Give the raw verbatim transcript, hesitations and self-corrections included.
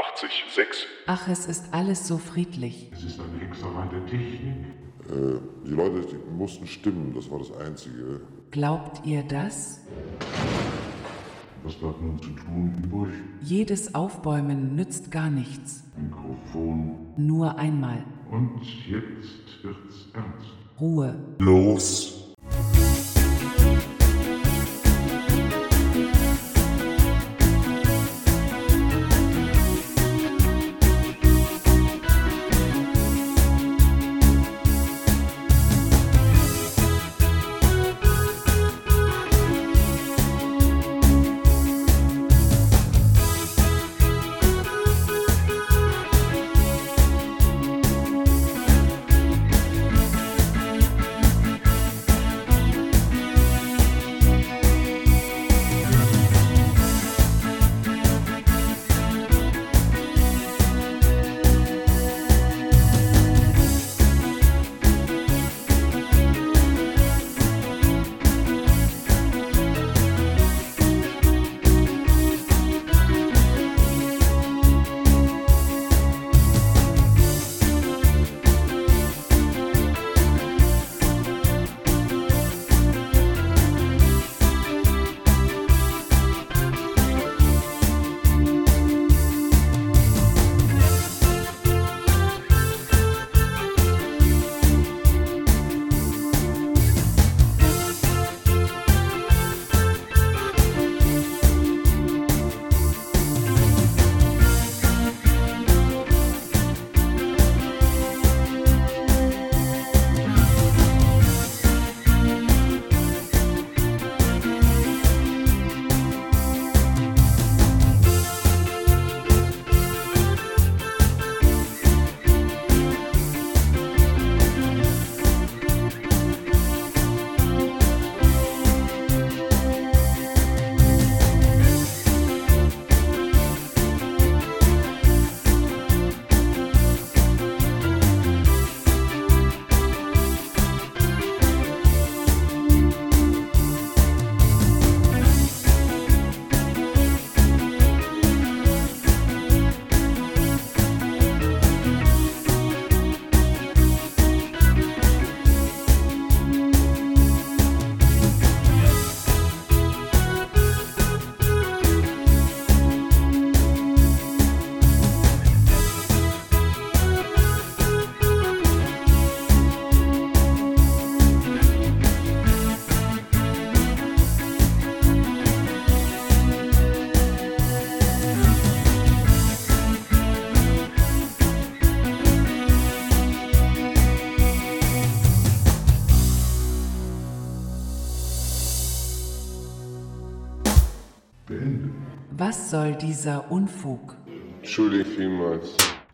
achtzig Komma sechs. Ach, es ist alles so friedlich. Es ist eine Hexerei der Technik. Äh, die Leute, die mussten stimmen, das war das Einzige. Glaubt ihr das? Was bleibt nun zu tun übrig? Jedes Aufbäumen nützt gar nichts. Mikrofon. Nur einmal. Und jetzt wird's ernst. Ruhe. Los! Beenden. Was soll dieser Unfug? Entschuldigung vielmals.